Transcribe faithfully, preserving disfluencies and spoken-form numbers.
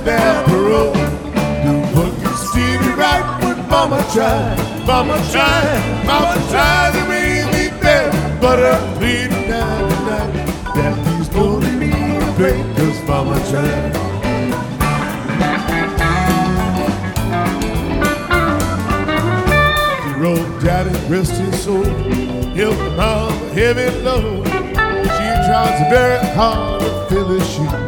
their parole. Do what you see me right when mama tried, mama tried, mama tried to make me better, but I'm pleading down tonight that he's gonna need a break, cause mama tried. He wrote daddy, rest his soul, help him out a heavy load. She tries very hard to fill his shoes.